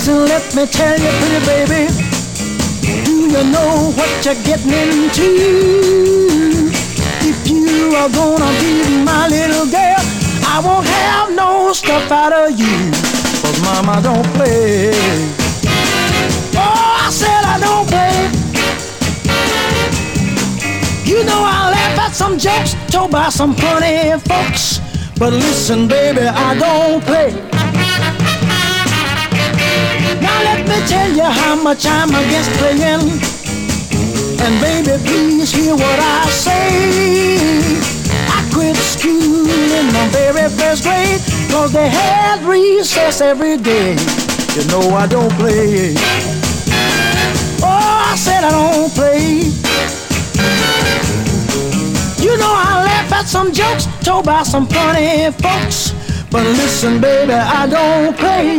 Listen, let me tell you, pretty baby, do you know what you're getting into? If you are gonna be my little girl, I won't have no stuff out of you. 'Cause mama don't play. Oh, I said I don't play. You know I laugh at some jokes told by some funny folks, but listen, baby, I don't play. Now let me tell you how much I'm against playing. And baby, please hear what I say. I quit school in my very first grade, 'cause they had recess every day. You know I don't play. Oh, I said I don't play. You know I laugh at some jokes told by some funny folks, but listen, baby, I don't play.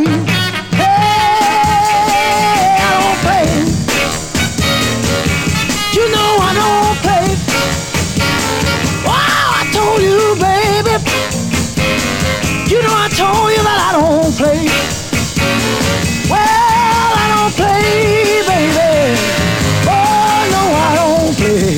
Hey, I don't play. You know I don't play. Wow, I told you, baby. You know I told you that I don't play. Well, I don't play, baby. Oh, no, I don't play.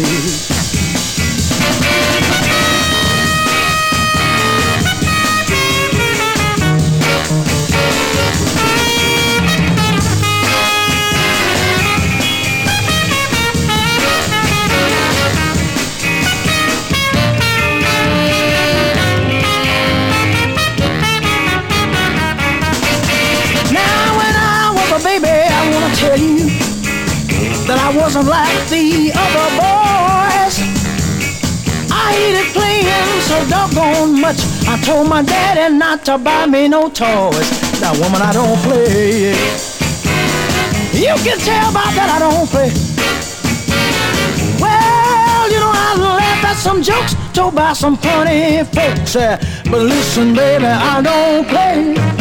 Tell you that I wasn't like the other boys. I hated playing so doggone much. I told my daddy not to buy me no toys. Now, woman, I don't play. You can tell by that I don't play. Well, you know I laugh at some jokes told by some funny folks, but listen, baby, I don't play.